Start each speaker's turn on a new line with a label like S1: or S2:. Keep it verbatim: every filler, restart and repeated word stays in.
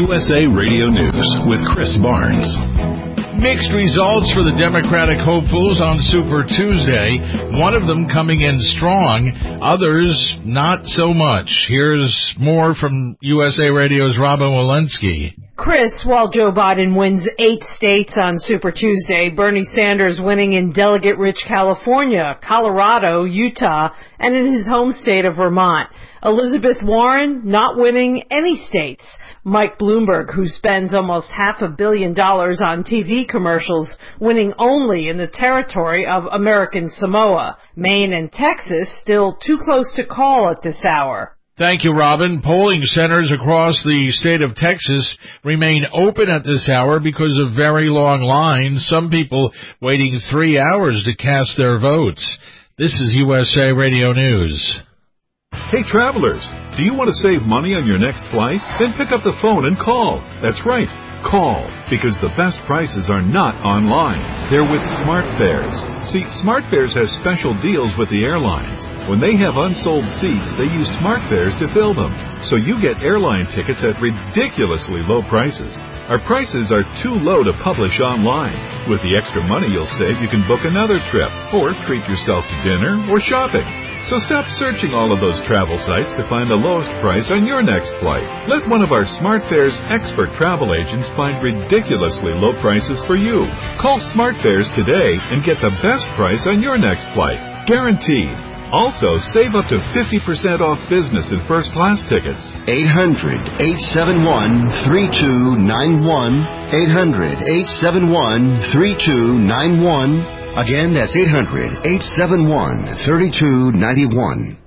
S1: U S A Radio News with Chris Barnes.
S2: Mixed results for the Democratic hopefuls on Super Tuesday. One of them coming in strong, others not so much. Here's more from U S A Radio's Robin Walensky.
S3: Chris, while Joe Biden wins eight states on Super Tuesday, Bernie Sanders winning in delegate-rich California, Colorado, Utah, and in his home state of Vermont. Elizabeth Warren not winning any states. Mike Bloomberg, who spends almost half a billion dollars on T V commercials, winning only in the territory of American Samoa. Maine and Texas still too close to call at this hour.
S2: Thank you, Robin. Polling centers across the state of Texas remain open at this hour because of very long lines, some people waiting three hours to cast their votes. This is U S A Radio News.
S4: Hey, travelers, do you want to save money on your next flight? Then pick up the phone and call. That's right. Call, because the best prices are not online. They're with SmartFares. See, SmartFares has special deals with the airlines. When they have unsold seats, they use SmartFares to fill them. So you get airline tickets at ridiculously low prices. Our prices are too low to publish online. With the extra money you'll save, you can book another trip, or treat yourself to dinner or shopping. So stop searching all of those travel sites to find the lowest price on your next flight. Let one of our SmartFares expert travel agents find ridiculously low prices for you. Call SmartFares today and get the best price on your next flight. Guaranteed. Also, save up to fifty percent off business and first class tickets.
S5: eight hundred, eight seven one, three two nine one. eight hundred, eight seven one, three two nine one. Again, that's eight hundred, eight seven one, three two nine one.